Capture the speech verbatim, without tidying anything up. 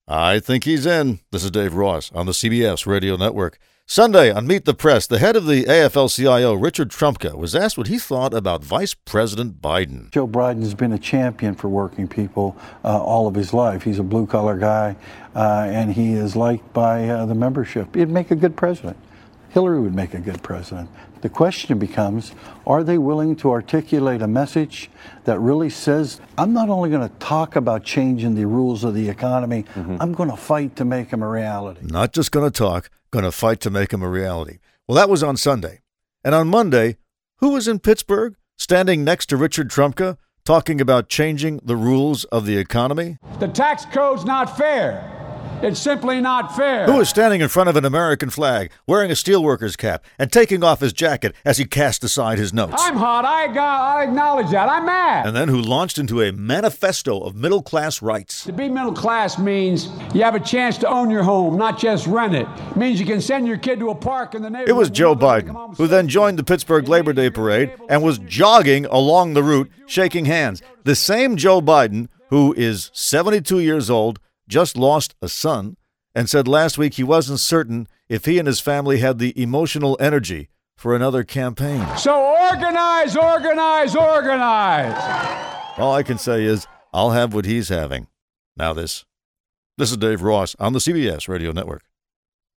I think he's in. This is Dave Ross on the C B S Radio Network. Sunday on Meet the Press, the head of the A F L C I O, Richard Trumka, was asked what he thought about Vice President Biden. Joe Biden's been a champion for working people uh, all of his life. He's a blue-collar guy, uh, and he is liked by uh, the membership. He'd make a good president. Hillary would make a good president. The question becomes, are they willing to articulate a message that really says, I'm not only going to talk about changing the rules of the economy, mm-hmm. I'm going to fight to make them a reality. Not just going to talk, going to fight to make them a reality. Well, that was on Sunday. And on Monday, who was in Pittsburgh, standing next to Richard Trumka, talking about changing the rules of the economy? The tax code's not fair. It's simply not fair. Who was standing in front of an American flag, wearing a steelworker's cap, and taking off his jacket as he cast aside his notes? I'm hot. I, got, I acknowledge that. I'm mad. And then who launched into a manifesto of middle-class rights. To be middle class means you have a chance to own your home, not just rent it. It means you can send your kid to a park in the neighborhood. It was Joe Biden, who then joined the Pittsburgh Labor Day parade and was jogging along the route, shaking hands. The same Joe Biden, who is seventy-two years old, just lost a son, and said last week he wasn't certain if he and his family had the emotional energy for another campaign. So organize, organize, organize. All I can say is I'll have what he's having. Now this. This is Dave Ross on the C B S Radio Network.